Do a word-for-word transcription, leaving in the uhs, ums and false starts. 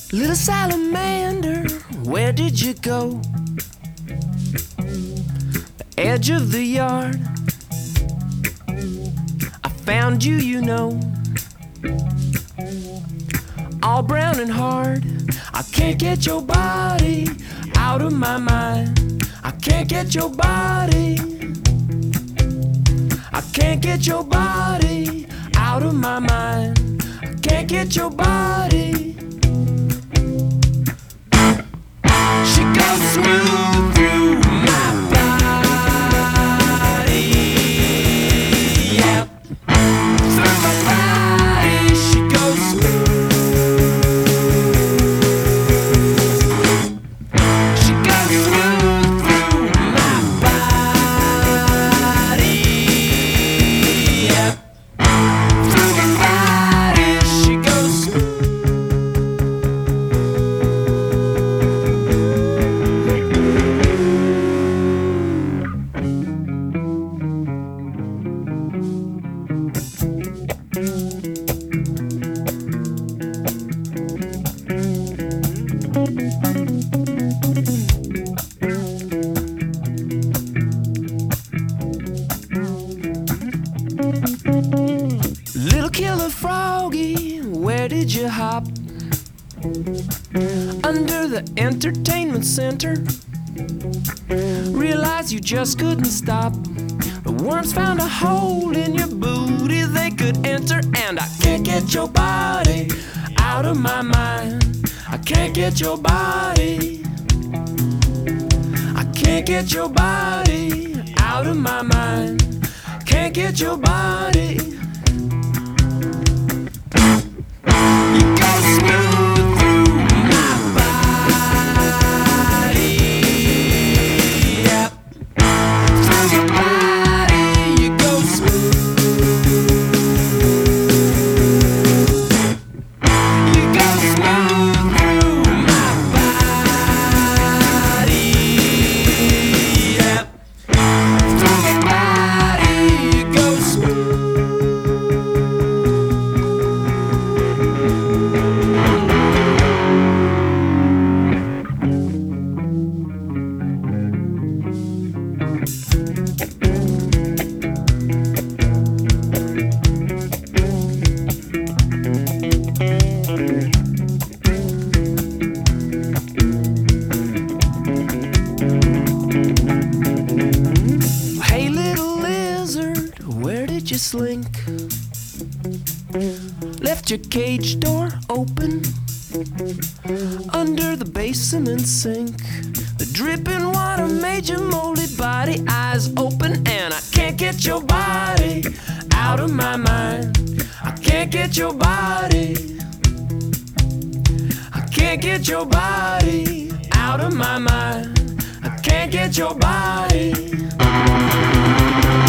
Little salamander, where did you go? The edge of the yard, I found you, you know. All brown and hard, I can't get your body out of my mind. I can't get your body, I can't get your body out of my mind. I can't get your body. She goes smooth through my body, yeah. Through my body, she goes smooth. She goes smooth through my body, yeah. Through my body, she goes smooth. Little killer froggy, where did you hop? Under the entertainment center. Realized you just couldn't stop. The worms found a hole in your booty they could enter. And I can't get your body out of my mind. I can't get your body, I can't get your body out of my mind. Can't get your body. You go smooth through my body, yeah. Through your body, you go smooth. You go smooth through my body, yeah. Through your body, you go smooth. Hey little lizard, where did you slink? Left your cage door open under the basement sink. The dripping water made your moldy body eyes open. And I can't get your body out of my mind. I can't get your body, I can't get your body out of my mind. I can't get your body.